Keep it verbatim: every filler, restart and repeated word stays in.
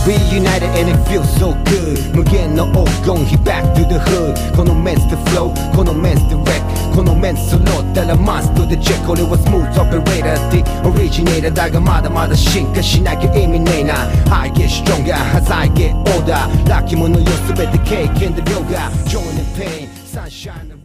Reunited and it feels so good 無限の黄金比 Back to the hood このメンツで flow このメンツで wreck このメンツ揃ったらマストでチェック俺はスムーズオペレーター The originator だがまだまだ進化しなきゃ意味ねえな I get stronger as I get older ラッキーものよ全て経験で量が Joy and pain Sunshine